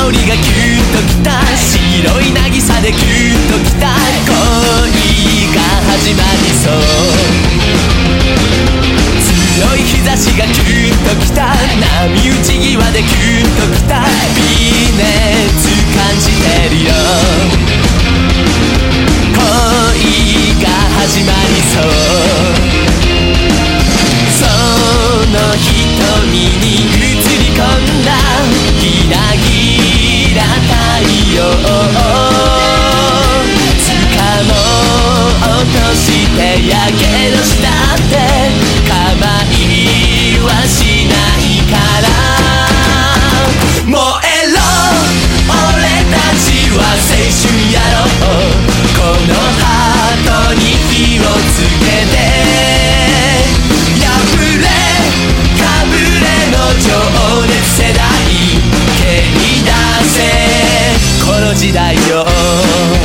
りがキュンときた、白い渚でキュンときた、恋が始まりそう、強い日差しがキュンときた、波打ち際でキュンときた、微熱感じてるよ、恋が始まりそう、その瞳に映り込んだギラギラ太陽、掴もうとしてやけどしたって構いはしないから、燃えろ俺たちは青春やろう、このハートに火をつけて、破れかぶれの情熱世代、蹴り出せこの時代よ。